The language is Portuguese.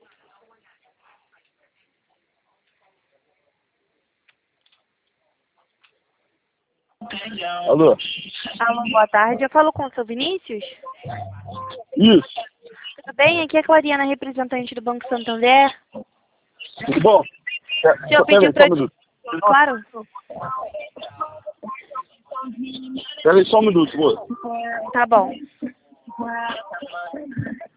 Alô? Alô, boa tarde. Eu falo com o seu Vinícius? Isso. Tudo bem? Aqui é a Clariana, representante do Banco Santander. Tudo bom? O senhor pediu para... Claro. Pera aí só um minuto, moço. Tá bom.